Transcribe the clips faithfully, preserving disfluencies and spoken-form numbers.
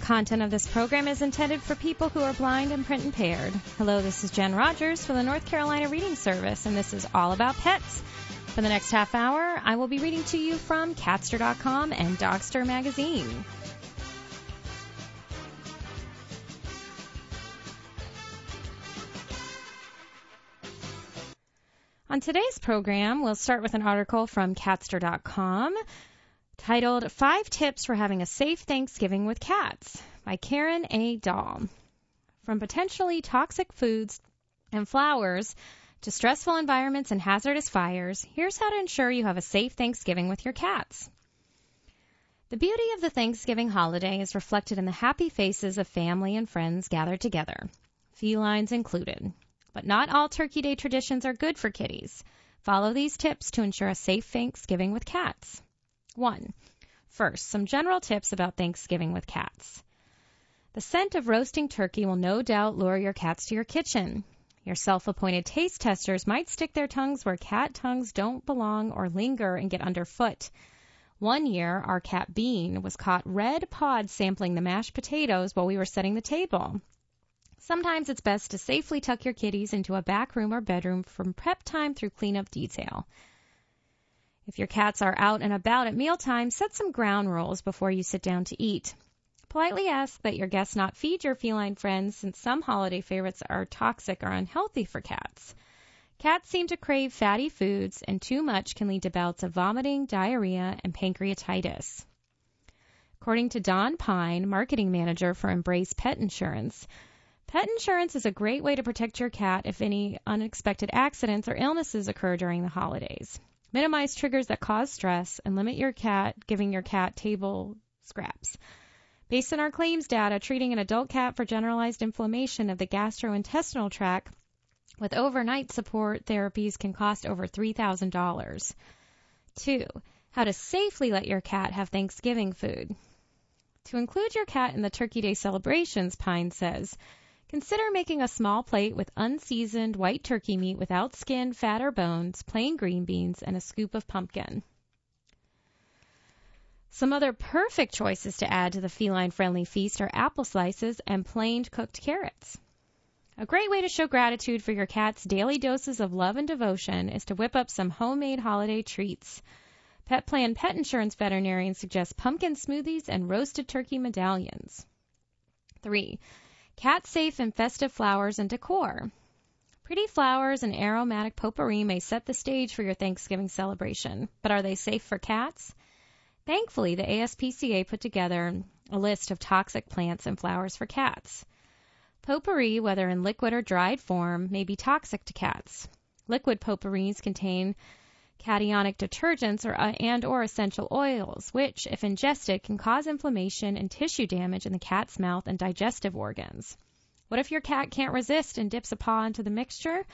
content of this program is intended for people who are blind and print impaired. Hello, this is Jen Rogers for the North Carolina Reading Service, and this is all about pets. For the next half hour, I will be reading to you from Catster dot com and Dogster Magazine. On today's program, we'll start with an article from Catster dot com titled Five Tips for Having a Safe Thanksgiving with Cats by Karen A. Dahl. From potentially toxic foods and flowers to stressful environments and hazardous fires, here's how to ensure you have a safe Thanksgiving with your cats. The beauty of the Thanksgiving holiday is reflected in the happy faces of family and friends gathered together, felines included. But not all Turkey Day traditions are good for kitties. Follow these tips to ensure a safe Thanksgiving with cats. One. First, some general tips about Thanksgiving with cats. The scent of roasting turkey will no doubt lure your cats to your kitchen. Your self-appointed taste testers might stick their tongues where cat tongues don't belong or linger and get underfoot. One year, our cat Bean was caught red pod sampling the mashed potatoes while we were setting the table. Sometimes it's best to safely tuck your kitties into a back room or bedroom from prep time through cleanup detail. If your cats are out and about at mealtime, set some ground rules before you sit down to eat. Politely ask that your guests not feed your feline friends, since some holiday favorites are toxic or unhealthy for cats. Cats seem to crave fatty foods, and too much can lead to bouts of vomiting, diarrhea, and pancreatitis. According to Don Pine, marketing manager for Embrace Pet Insurance, pet insurance is a great way to protect your cat if any unexpected accidents or illnesses occur during the holidays. Minimize triggers that cause stress and limit your cat giving your cat table scraps. Based on our claims data, treating an adult cat for generalized inflammation of the gastrointestinal tract with overnight support therapies can cost over three thousand dollars. Two. How to safely let your cat have Thanksgiving food. To include your cat in the Turkey Day celebrations, Pine says, consider making a small plate with unseasoned white turkey meat without skin, fat, or bones, plain green beans, and a scoop of pumpkin. Some other perfect choices to add to the feline-friendly feast are apple slices and plain cooked carrots. A great way to show gratitude for your cat's daily doses of love and devotion is to whip up some homemade holiday treats. Pet Plan Pet Insurance veterinarians suggest pumpkin smoothies and roasted turkey medallions. Three. Cat-safe and festive flowers and decor. Pretty flowers and aromatic potpourri may set the stage for your Thanksgiving celebration, but are they safe for cats? Thankfully, the A S P C A put together a list of toxic plants and flowers for cats. Potpourri, whether in liquid or dried form, may be toxic to cats. Liquid potpourris contain cationic detergents or, uh, and or essential oils, which, if ingested, can cause inflammation and tissue damage in the cat's mouth and digestive organs. What if your cat can't resist and dips a paw into the mixture?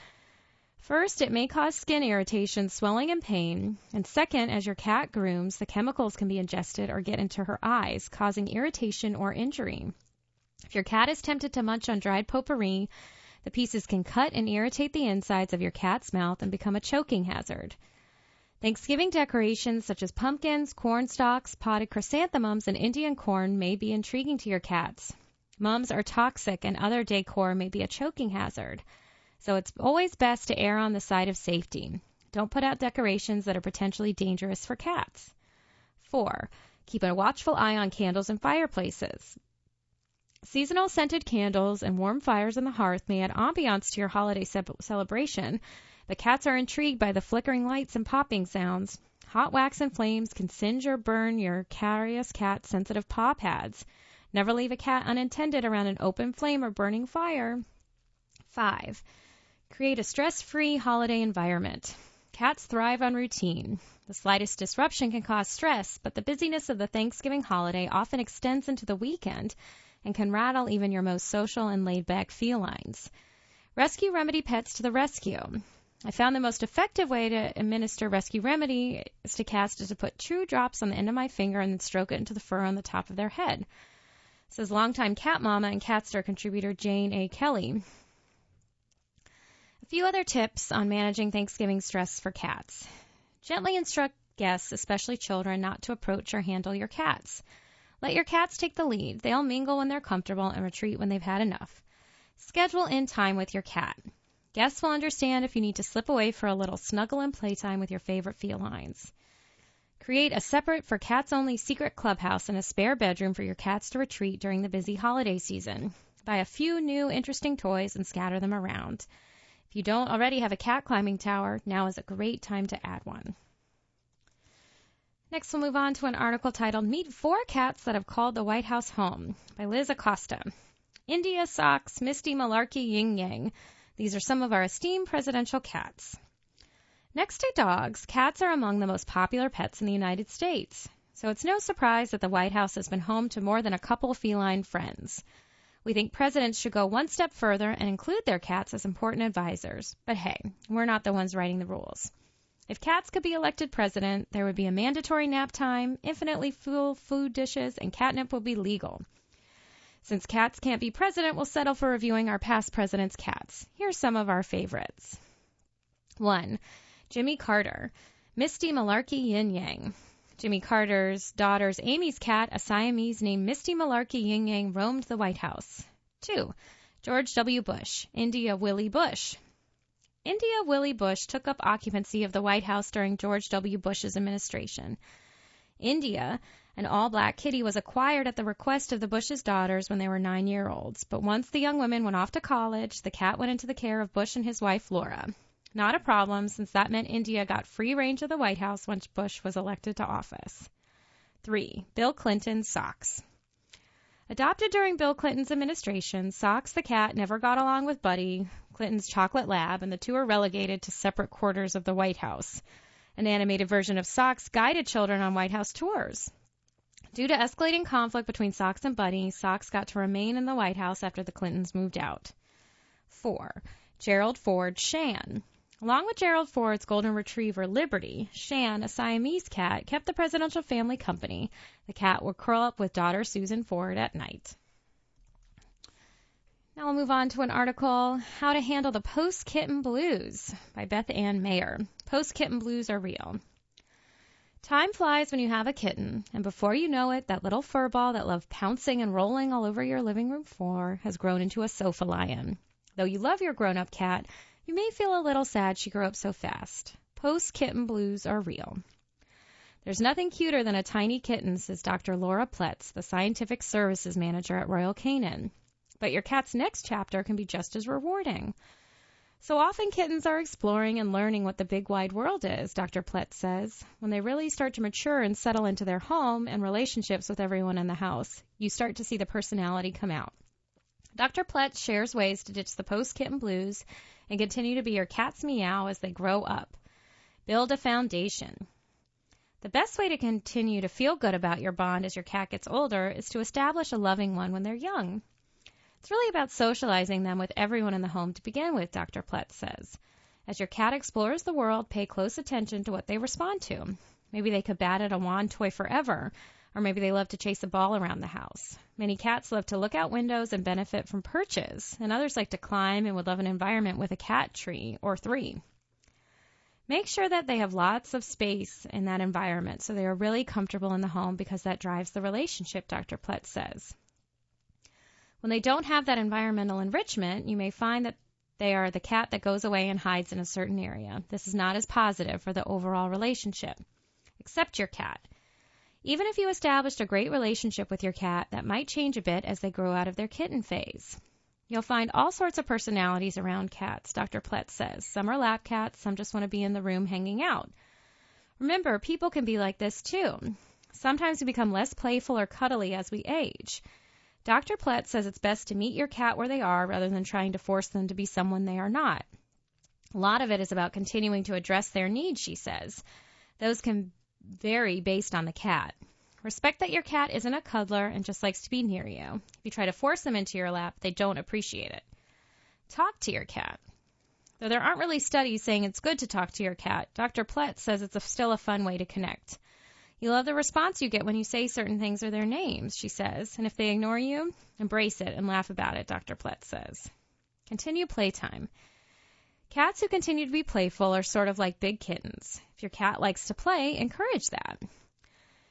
First, it may cause skin irritation, swelling, and pain. And second, as your cat grooms, the chemicals can be ingested or get into her eyes, causing irritation or injury. If your cat is tempted to munch on dried potpourri, the pieces can cut and irritate the insides of your cat's mouth and become a choking hazard. Thanksgiving decorations such as pumpkins, corn stalks, potted chrysanthemums, and Indian corn may be intriguing to your cats. Mums are toxic, and other decor may be a choking hazard. So it's always best to err on the side of safety. Don't put out decorations that are potentially dangerous for cats. Four. Keep a watchful eye on candles and fireplaces. Seasonal scented candles and warm fires on the hearth may add ambiance to your holiday ce- celebration, but cats are intrigued by the flickering lights and popping sounds. Hot wax and flames can singe or burn your curious cat's sensitive paw pads. Never leave a cat unattended around an open flame or burning fire. Five. Create a stress-free holiday environment. Cats thrive on routine. The slightest disruption can cause stress, but the busyness of the Thanksgiving holiday often extends into the weekend and can rattle even your most social and laid-back felines. Rescue Remedy Pets to the rescue. I found the most effective way to administer Rescue Remedy is to cast is to put two drops on the end of my finger and then stroke it into the fur on the top of their head. Says longtime cat mama and Catster contributor Jane A. Kelly. A few other tips on managing Thanksgiving stress for cats. Gently instruct guests, especially children, not to approach or handle your cats. Let your cats take the lead. They'll mingle when they're comfortable and retreat when they've had enough. Schedule in time with your cat. Guests will understand if you need to slip away for a little snuggle and playtime with your favorite felines. Create a separate for cats-only secret clubhouse and a spare bedroom for your cats to retreat during the busy holiday season. Buy a few new interesting toys and scatter them around. If you don't already have a cat climbing tower, now is a great time to add one. Next, we'll move on to an article titled Meet Four Cats That Have Called the White House Home by Liz Acosta. India, Socks, Misty, Malarkey, Yin Yang. These are some of our esteemed presidential cats. Next to dogs, cats are among the most popular pets in the United States. So it's no surprise that the White House has been home to more than a couple feline friends. We think presidents should go one step further and include their cats as important advisors. But hey, we're not the ones writing the rules. If cats could be elected president, there would be a mandatory nap time, infinitely full food dishes, and catnip would be legal. Since cats can't be president, we'll settle for reviewing our past presidents' cats. Here's some of our favorites. One, Jimmy Carter, Misty, Malarkey, Yin Yang. Jimmy Carter's daughter's Amy's cat, a Siamese named Misty, Malarkey, Yin Yang, roamed the White House. Two, George W. Bush, India Willie Bush. India Willie Bush took up occupancy of the White House during George W. Bush's administration. India, an all-black kitty, was acquired at the request of the Bush's daughters when they were nine-year-olds. But once the young women went off to college, the cat went into the care of Bush and his wife, Laura. Not a problem, since that meant India got free range of the White House once Bush was elected to office. Three, Bill Clinton, Socks. Adopted during Bill Clinton's administration, Socks the cat never got along with Buddy, Clinton's chocolate lab, and the two are relegated to separate quarters of the White House. An animated version of Socks guided children on White House tours. Due to escalating conflict between Socks and Buddy, Socks got to remain in the White House after the Clintons moved out. Four, Gerald Ford, Shan. Along with Gerald Ford's golden retriever, Liberty, Shan, a Siamese cat, kept the presidential family company. The cat would curl up with daughter Susan Ford at night. Now we'll move on to an article, How to Handle the Post-Kitten Blues by Beth Ann Mayer. Post-kitten blues are real. Time flies when you have a kitten, and before you know it, that little fur ball that loved pouncing and rolling all over your living room floor has grown into a sofa lion. Though you love your grown-up cat, you may feel a little sad she grew up so fast. Post-kitten blues are real. There's nothing cuter than a tiny kitten, says Doctor Laura Pletz, the Scientific Services Manager at Royal Canin. But your cat's next chapter can be just as rewarding. So often kittens are exploring and learning what the big wide world is, Doctor Pletz says. When they really start to mature and settle into their home and relationships with everyone in the house, you start to see the personality come out. Doctor Pletz shares ways to ditch the post-kitten blues and continue to be your cat's meow as they grow up. Build a foundation. The best way to continue to feel good about your bond as your cat gets older is to establish a loving one when they're young. It's really about socializing them with everyone in the home to begin with, Doctor Pletz says. As your cat explores the world, pay close attention to what they respond to. Maybe they could bat at a wand toy forever, or maybe they love to chase a ball around the house. Many cats love to look out windows and benefit from perches, and others like to climb and would love an environment with a cat tree or three. Make sure that they have lots of space in that environment so they are really comfortable in the home because that drives the relationship, Doctor Pletz says. When they don't have that environmental enrichment, you may find that they are the cat that goes away and hides in a certain area. This is not as positive for the overall relationship. Accept your cat. Even if you established a great relationship with your cat, that might change a bit as they grow out of their kitten phase. You'll find all sorts of personalities around cats, Doctor Pletz says. Some are lap cats, some just want to be in the room hanging out. Remember, people can be like this too. Sometimes we become less playful or cuddly as we age. Doctor Pletz says it's best to meet your cat where they are rather than trying to force them to be someone they are not. A lot of it is about continuing to address their needs, she says. Those can vary based on the cat. Respect that your cat isn't a cuddler and just likes to be near you. If you try to force them into your lap, they don't appreciate it. Talk to your cat. Though there aren't really studies saying it's good to talk to your cat, Doctor Pletz says it's a, still a fun way to connect. You love the response you get when you say certain things or their names, she says, and if they ignore you, embrace it and laugh about it, Doctor Pletz says. Continue playtime. Cats who continue to be playful are sort of like big kittens. If your cat likes to play, encourage that.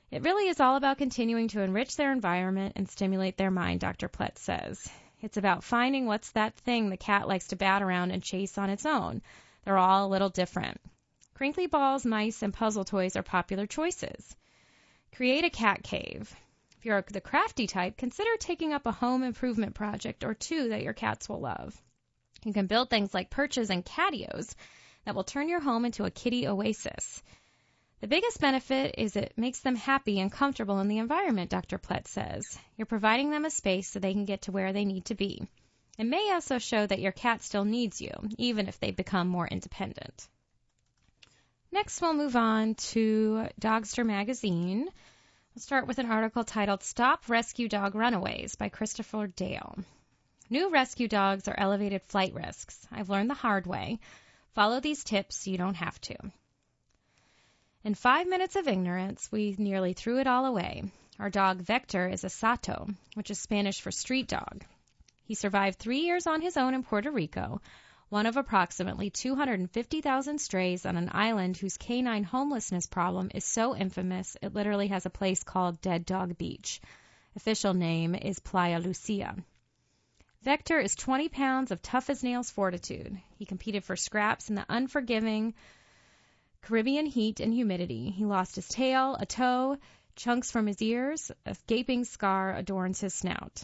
It really is all about continuing to enrich their environment and stimulate their mind, Doctor Plett says. It's about finding what's that thing the cat likes to bat around and chase on its own. They're all a little different. Crinkly balls, mice, and puzzle toys are popular choices. Create a cat cave. If you're the crafty type, consider taking up a home improvement project or two that your cats will love. You can build things like perches and catios that will turn your home into a kitty oasis. The biggest benefit is it makes them happy and comfortable in the environment, Doctor Plett says. You're providing them a space so they can get to where they need to be. It may also show that your cat still needs you, even if they become more independent. Next, we'll move on to Dogster Magazine. We'll start with an article titled Stop Rescue Dog Runaways by Christopher Dale. New rescue dogs are elevated flight risks. I've learned the hard way. Follow these tips so you don't have to. In five minutes of ignorance, we nearly threw it all away. Our dog Vector is a Sato, which is Spanish for street dog. He survived three years on his own in Puerto Rico, one of approximately two hundred fifty thousand strays on an island whose canine homelessness problem is so infamous it literally has a place called Dead Dog Beach. Official name is Playa Lucia. Vector is twenty pounds of tough-as-nails fortitude. He competed for scraps in the unforgiving Caribbean heat and humidity. He lost his tail, a toe, chunks from his ears, a gaping scar adorns his snout.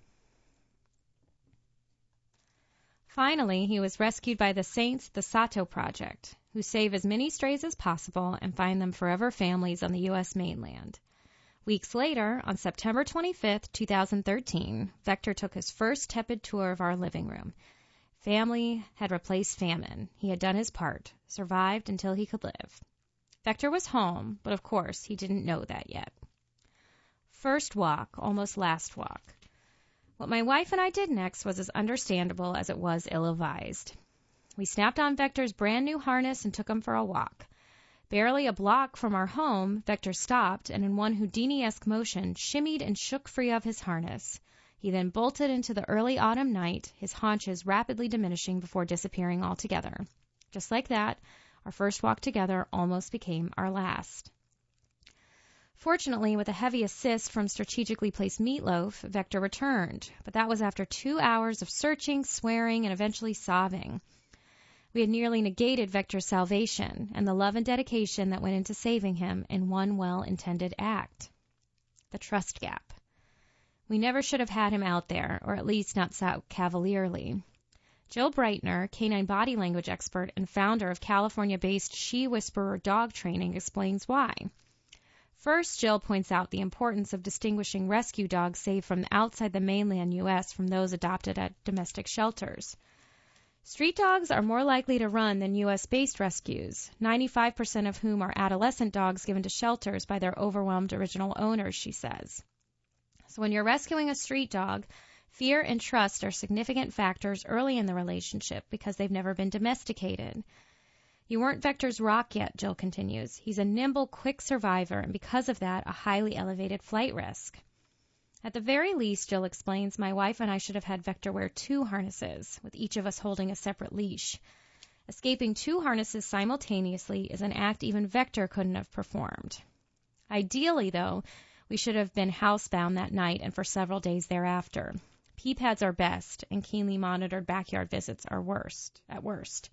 Finally, he was rescued by the Saints the Sato Project, who save as many strays as possible and find them forever families on the U S mainland. Weeks later, on September twenty-fifth, twenty thirteen, Vector took his first tepid tour of our living room. Family had replaced famine. He had done his part, survived until he could live. Vector was home, but of course he didn't know that yet. First walk, almost last walk. What my wife and I did next was as understandable as it was ill-advised. We snapped on Vector's brand new harness and took him for a walk. Barely a block from our home, Vector stopped and in one Houdini-esque motion shimmied and shook free of his harness. He then bolted into the early autumn night, his haunches rapidly diminishing before disappearing altogether. Just like that, our first walk together almost became our last. Fortunately, with a heavy assist from strategically placed Meatloaf, Vector returned, but that was after two hours of searching, swearing, and eventually sobbing. We had nearly negated Vector's salvation and the love and dedication that went into saving him in one well-intended act. The trust gap. We never should have had him out there, or at least not so cavalierly. Jill Breitner, canine body language expert and founder of California-based She Whisperer Dog Training, explains why. First, Jill points out the importance of distinguishing rescue dogs saved from outside the mainland U S from those adopted at domestic shelters. Street dogs are more likely to run than U S-based rescues, ninety-five percent of whom are adolescent dogs given to shelters by their overwhelmed original owners, she says. So when you're rescuing a street dog, fear and trust are significant factors early in the relationship because they've never been domesticated. You weren't Vector's rock yet, Jill continues. He's a nimble, quick survivor, and because of that, a highly elevated flight risk. At the very least, Jill explains, my wife and I should have had Vector wear two harnesses, with each of us holding a separate leash. Escaping two harnesses simultaneously is an act even Vector couldn't have performed. Ideally, though, we should have been housebound that night and for several days thereafter. Pee pads are best, and keenly monitored backyard visits are worst, at worst.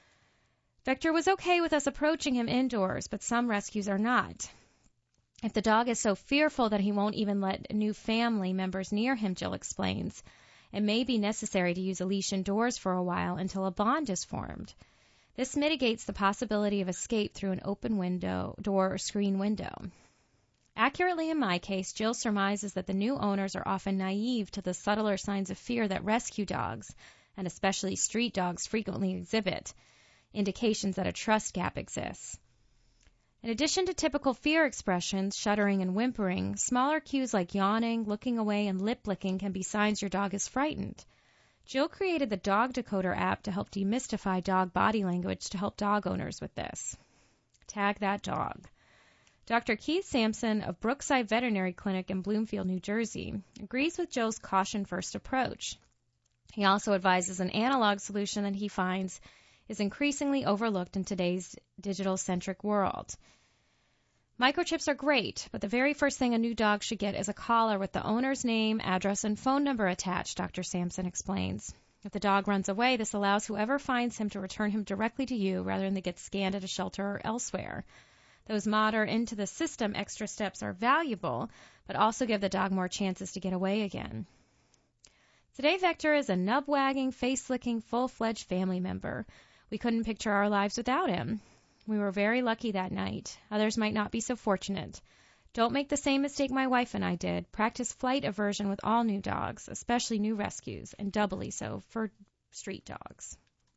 Vector was okay with us approaching him indoors, but some rescues are not. If the dog is so fearful that he won't even let new family members near him, Jill explains, it may be necessary to use a leash indoors for a while until a bond is formed. This mitigates the possibility of escape through an open window, door or screen window. Accurately in my case, Jill surmises that the new owners are often naive to the subtler signs of fear that rescue dogs, and especially street dogs, frequently exhibit, indications that a trust gap exists. In addition to typical fear expressions, shuddering and whimpering, smaller cues like yawning, looking away, and lip licking can be signs your dog is frightened. Jill created the Dog Decoder app to help demystify dog body language to help dog owners with this. Tag that dog. Doctor Keith Sampson of Brookside Veterinary Clinic in Bloomfield, New Jersey, agrees with Jill's caution-first approach. He also advises an analog solution that he finds is increasingly overlooked in today's digital-centric world. Microchips are great, but the very first thing a new dog should get is a collar with the owner's name, address, and phone number attached, Doctor Sampson explains. If the dog runs away, this allows whoever finds him to return him directly to you rather than to get scanned at a shelter or elsewhere. Those modern into the system extra steps are valuable, but also give the dog more chances to get away again. Today, Vector is a nub-wagging, face-licking, full-fledged family member. We couldn't picture our lives without him. We were very lucky that night. Others might not be so fortunate. Don't make the same mistake my wife and I did. Practice flight aversion with all new dogs, especially new rescues, and doubly so for street dogs.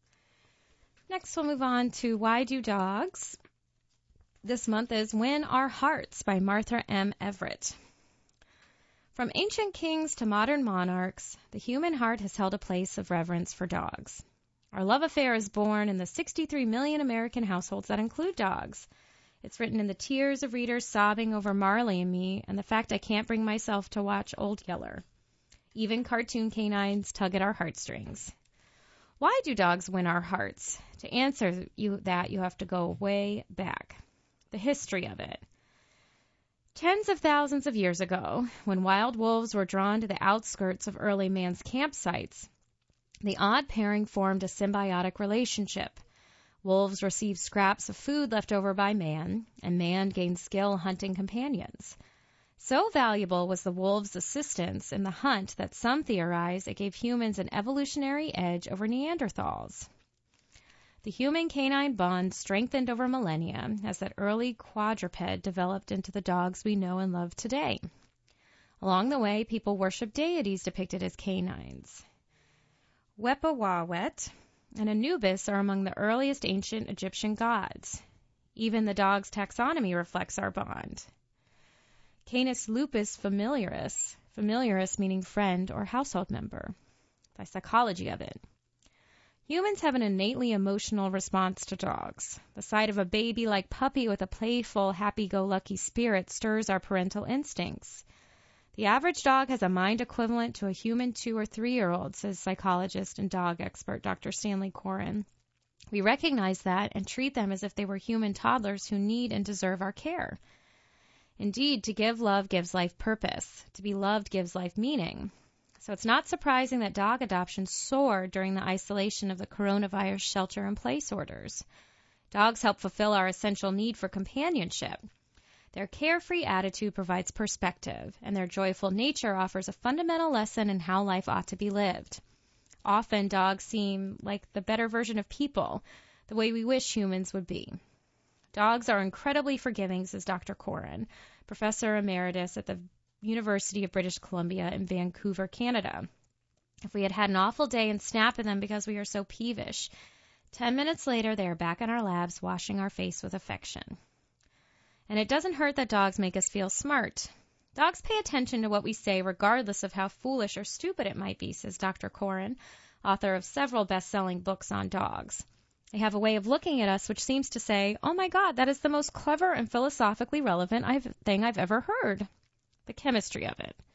Next, we'll move on to Why Do Dogs? This month is Win Our Hearts by Martha M. Everett. From ancient kings to modern monarchs, the human heart has held a place of reverence for dogs. Our love affair is born in the sixty-three million American households that include dogs. It's written in the tears of readers sobbing over Marley and me and the fact I can't bring myself to watch Old Yeller. Even cartoon canines tug at our heartstrings. Why do dogs win our hearts? To answer you that, you have to go way back. The history of it. Tens of thousands of years ago, when wild wolves were drawn to the outskirts of early man's campsites, the odd pairing formed a symbiotic relationship. Wolves received scraps of food left over by man, and man gained skill hunting companions. So valuable was the wolves' assistance in the hunt that some theorize it gave humans an evolutionary edge over Neanderthals. The human-canine bond strengthened over millennia as that early quadruped developed into the dogs we know and love today. Along the way, people worshiped deities depicted as canines. Wepawawet and Anubis are among the earliest ancient Egyptian gods. Even the dog's taxonomy reflects our bond. Canis lupus familiaris, familiaris meaning friend or household member. The psychology of it. Humans have an innately emotional response to dogs. The sight of a baby-like puppy with a playful, happy-go-lucky spirit stirs our parental instincts. The average dog has a mind equivalent to a human two- or three-year-old, says psychologist and dog expert Doctor Stanley Coren. We recognize that and treat them as if they were human toddlers who need and deserve our care. Indeed, to give love gives life purpose. To be loved gives life meaning. So it's not surprising that dog adoption soared during the isolation of the coronavirus shelter-in-place orders. Dogs help fulfill our essential need for companionship. Their carefree attitude provides perspective, and their joyful nature offers a fundamental lesson in how life ought to be lived. Often, dogs seem like the better version of people, the way we wish humans would be. Dogs are incredibly forgiving, says Doctor Coren, professor emeritus at the University of British Columbia in Vancouver, Canada. If we had had an awful day and snapped at them because we are so peevish, ten minutes later they are back in our labs washing our face with affection. And it doesn't hurt that dogs make us feel smart. Dogs pay attention to what we say regardless of how foolish or stupid it might be, says Doctor Coren, author of several best-selling books on dogs. They have a way of looking at us which seems to say, oh my God, that is the most clever and philosophically relevant I've, thing I've ever heard. The chemistry of it.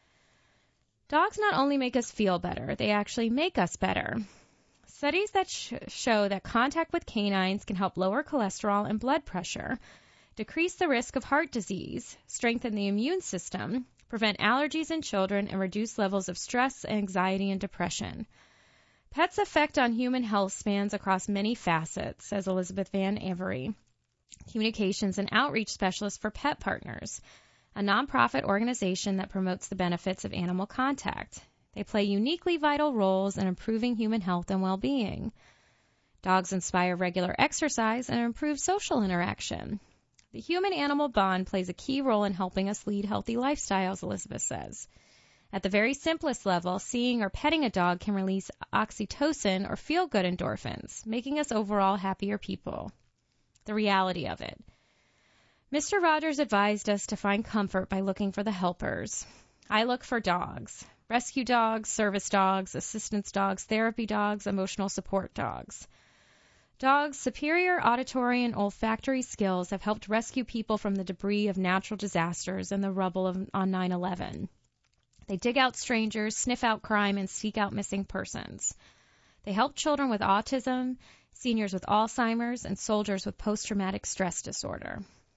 Dogs not only make us feel better, they actually make us better. Studies that sh- show that contact with canines can help lower cholesterol and blood pressure, decrease the risk of heart disease, strengthen the immune system, prevent allergies in children, and reduce levels of stress, anxiety, and depression. Pets' effect on human health spans across many facets, says Elizabeth Van Avery, communications and outreach specialist for Pet Partners, a nonprofit organization that promotes the benefits of animal contact. They play uniquely vital roles in improving human health and well-being. Dogs inspire regular exercise and improve social interaction. The human-animal bond plays a key role in helping us lead healthy lifestyles, Elizabeth says. At the very simplest level, seeing or petting a dog can release oxytocin or feel-good endorphins, making us overall happier people. The reality of it. Mister Rogers advised us to find comfort by looking for the helpers. I look for dogs. Rescue dogs, service dogs, assistance dogs, therapy dogs, emotional support dogs. Dogs' superior auditory and olfactory skills have helped rescue people from the debris of natural disasters and the rubble of, on nine eleven. They dig out strangers, sniff out crime, and seek out missing persons. They help children with autism, seniors with Alzheimer's, and soldiers with post-traumatic stress disorder.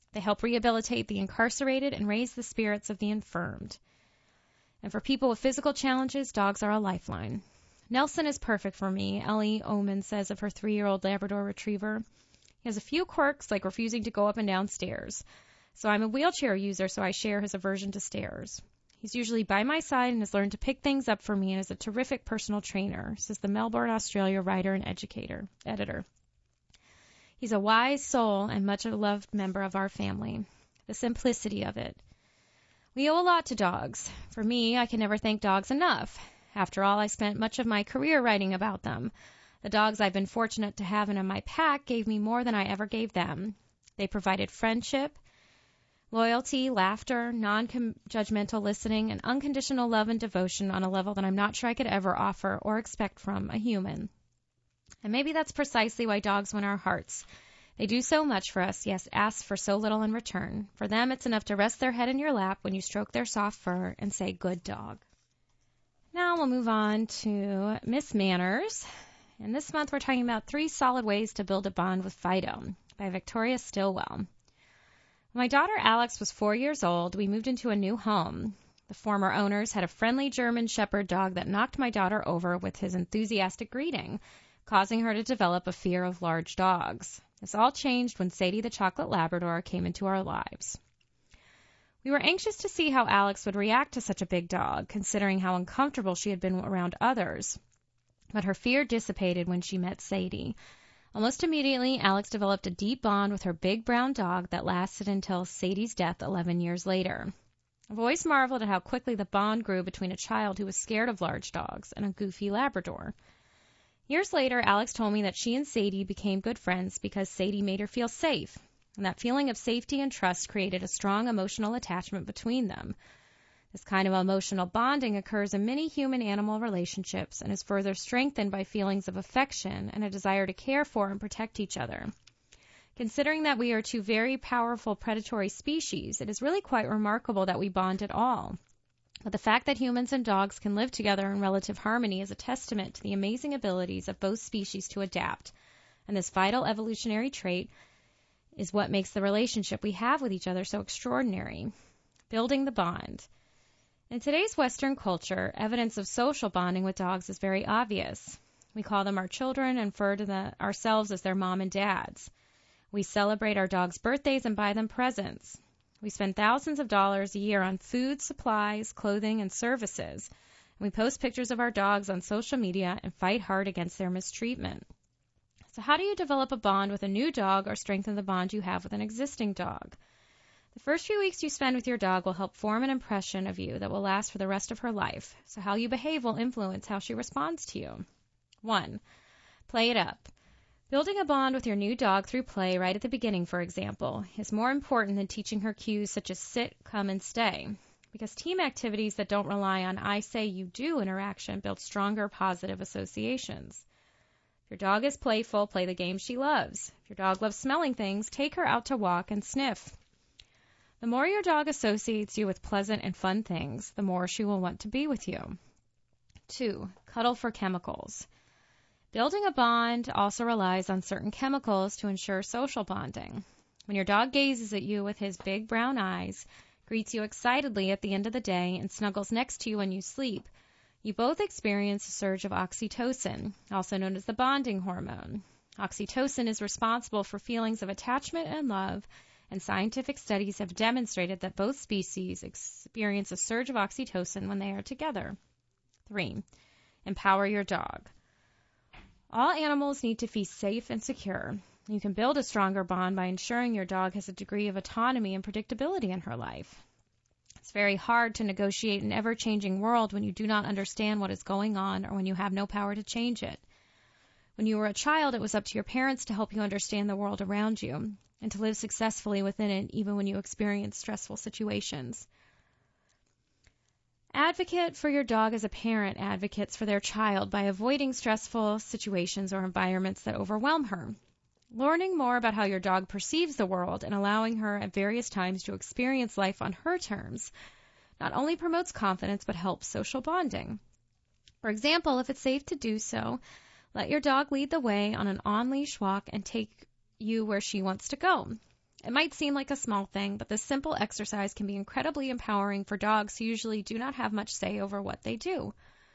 They help rehabilitate the incarcerated and raise the spirits of the infirmed. And for people with physical challenges, dogs are a lifeline. Nelson is perfect for me, Ellie Oman says of her three-year-old Labrador Retriever. He has a few quirks, like refusing to go up and down stairs. So I'm a wheelchair user, so I share his aversion to stairs. He's usually by my side and has learned to pick things up for me and is a terrific personal trainer, says the Melbourne, Australia writer and educator, editor. He's a wise soul and much a loved member of our family. The simplicity of it. We owe a lot to dogs. For me, I can never thank dogs enough. After all, I spent much of my career writing about them. The dogs I've been fortunate to have in my pack gave me more than I ever gave them. They provided friendship, loyalty, laughter, non-judgmental listening, and unconditional love and devotion on a level that I'm not sure I could ever offer or expect from a human. And maybe that's precisely why dogs win our hearts. They do so much for us, yes, ask for so little in return. For them, it's enough to rest their head in your lap when you stroke their soft fur and say, good dog. Now we'll move on to Miss Manners. And this month we're talking about three solid ways to build a bond with Fido by Victoria Stilwell. When my daughter Alex was four years old, we moved into a new home. The former owners had a friendly German Shepherd dog that knocked my daughter over with his enthusiastic greeting, causing her to develop a fear of large dogs. This all changed when Sadie the Chocolate Labrador came into our lives. We were anxious to see how Alex would react to such a big dog, considering how uncomfortable she had been around others. But her fear dissipated when she met Sadie. Almost immediately, Alex developed a deep bond with her big brown dog that lasted until Sadie's death eleven years later. I've always marveled at how quickly the bond grew between a child who was scared of large dogs and a goofy Labrador. Years later, Alex told me that she and Sadie became good friends because Sadie made her feel safe, and that feeling of safety and trust created a strong emotional attachment between them. This kind of emotional bonding occurs in many human-animal relationships and is further strengthened by feelings of affection and a desire to care for and protect each other. Considering that we are two very powerful predatory species, it is really quite remarkable that we bond at all. But the fact that humans and dogs can live together in relative harmony is a testament to the amazing abilities of both species to adapt, and this vital evolutionary trait is what makes the relationship we have with each other so extraordinary. Building the bond. In today's Western culture, evidence of social bonding with dogs is very obvious. We call them our children and refer to the, ourselves as their mom and dads. We celebrate our dogs' birthdays and buy them presents. We spend thousands of dollars a year on food, supplies, clothing, and services. And we post pictures of our dogs on social media and fight hard against their mistreatment. So how do you develop a bond with a new dog or strengthen the bond you have with an existing dog? The first few weeks you spend with your dog will help form an impression of you that will last for the rest of her life. So how you behave will influence how she responds to you. One, play it up. Building a bond with your new dog through play right at the beginning, for example, is more important than teaching her cues such as sit, come, and stay. Because team activities that don't rely on I say, you do interaction build stronger positive associations. If your dog is playful, play the game she loves. If your dog loves smelling things, take her out to walk and sniff. The more your dog associates you with pleasant and fun things, the more she will want to be with you. Two, cuddle for chemicals. Building a bond also relies on certain chemicals to ensure social bonding. When your dog gazes at you with his big brown eyes, greets you excitedly at the end of the day, and snuggles next to you when you sleep, you both experience a surge of oxytocin, also known as the bonding hormone. Oxytocin is responsible for feelings of attachment and love, and scientific studies have demonstrated that both species experience a surge of oxytocin when they are together. Three, empower your dog. All animals need to feel safe and secure. You can build a stronger bond by ensuring your dog has a degree of autonomy and predictability in her life. It's very hard to negotiate an ever-changing world when you do not understand what is going on or when you have no power to change it. When you were a child, it was up to your parents to help you understand the world around you and to live successfully within it even when you experience stressful situations. Advocate for your dog as a parent advocates for their child by avoiding stressful situations or environments that overwhelm her. Learning more about how your dog perceives the world and allowing her at various times to experience life on her terms not only promotes confidence but helps social bonding. For example, if it's safe to do so, let your dog lead the way on an on-leash walk and take you where she wants to go. It might seem like a small thing, but this simple exercise can be incredibly empowering for dogs who usually do not have much say over what they do.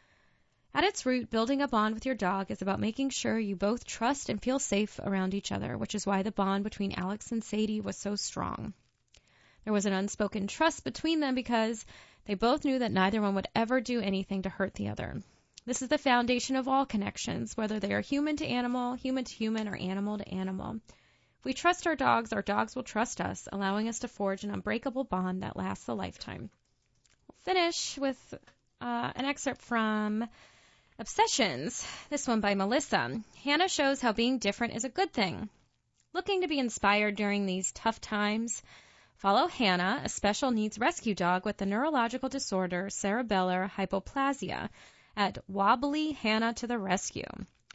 At its root, building a bond with your dog is about making sure you both trust and feel safe around each other, which is why the bond between Alex and Sadie was so strong. There was an unspoken trust between them because they both knew that neither one would ever do anything to hurt the other. This is the foundation of all connections, whether they are human to animal, human to human, or animal to animal. If we trust our dogs, our dogs will trust us, allowing us to forge an unbreakable bond that lasts a lifetime. We'll finish with uh, an excerpt from Obsessions, this one by Melissa. Hannah shows how being different is a good thing. Looking to be inspired during these tough times? Follow Hannah, a special needs rescue dog with the neurological disorder cerebellar hypoplasia, at Wobbly Hannah to the Rescue.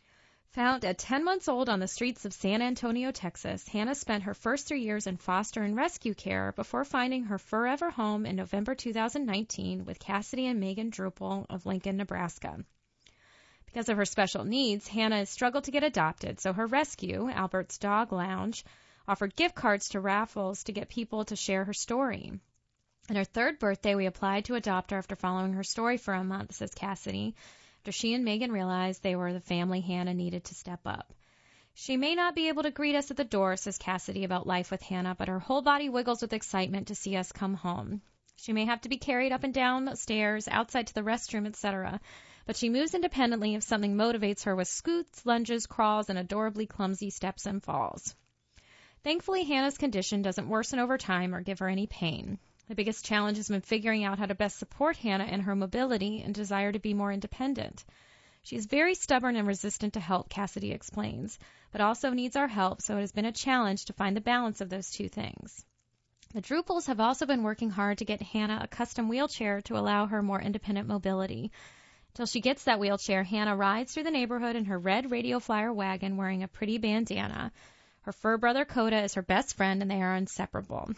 Found at ten months old on the streets of San Antonio, Texas, Hannah spent her first three years in foster and rescue care before finding her forever home in November two thousand nineteen with Cassidy and Megan Drupal of Lincoln, Nebraska. Because of her special needs, Hannah has struggled to get adopted, so her rescue, Albert's Dog Lounge, offered gift cards to raffles to get people to share her story. On her third birthday, we applied to adopt her after following her story for a month, says Cassidy, after she and Megan realized they were the family Hannah needed to step up. She may not be able to greet us at the door, says Cassidy about life with Hannah, but her whole body wiggles with excitement to see us come home. She may have to be carried up and down the stairs, outside to the restroom, et cetera, but she moves independently if something motivates her with scoots, lunges, crawls, and adorably clumsy steps and falls. Thankfully, Hannah's condition doesn't worsen over time or give her any pain. The biggest challenge has been figuring out how to best support Hannah in her mobility and desire to be more independent. She is very stubborn and resistant to help, Cassidy explains, but also needs our help, so it has been a challenge to find the balance of those two things. The Drupals have also been working hard to get Hannah a custom wheelchair to allow her more independent mobility. Till she gets that wheelchair, Hannah rides through the neighborhood in her red Radio Flyer wagon wearing a pretty bandana. Her fur brother Coda is her best friend, and they are inseparable.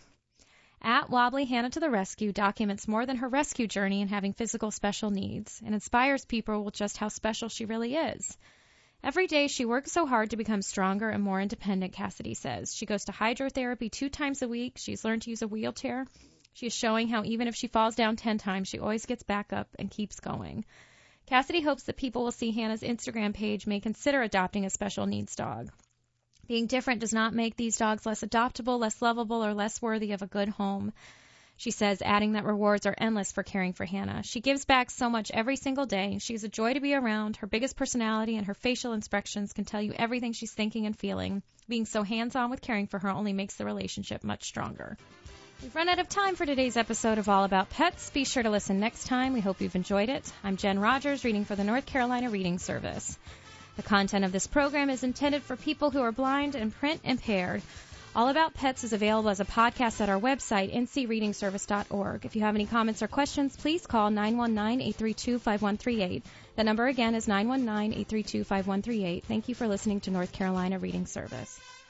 At Wobbly Hannah to the Rescue documents more than her rescue journey in having physical special needs and inspires people with just how special she really is. Every day she works so hard to become stronger and more independent, Cassidy says. She goes to hydrotherapy two times a week. She's learned to use a wheelchair. She is showing how even if she falls down ten times, she always gets back up and keeps going. Cassidy hopes that people will see Hannah's Instagram page may consider adopting a special needs dog. Being different does not make these dogs less adoptable, less lovable, or less worthy of a good home. She says, adding that rewards are endless for caring for Hannah. She gives back so much every single day. She's a joy to be around. Her biggest personality and her facial expressions can tell you everything she's thinking and feeling. Being so hands-on with caring for her only makes the relationship much stronger. We've run out of time for today's episode of All About Pets. Be sure to listen next time. We hope you've enjoyed it. I'm Jen Rogers, reading for the North Carolina Reading Service. The content of this program is intended for people who are blind and print impaired. All About Pets is available as a podcast at our website, n c reading service dot org. If you have any comments or questions, please call nine one nine, eight three two, five one three eight. The number again is nine one nine, eight three two, five one three eight. Thank you for listening to North Carolina Reading Service.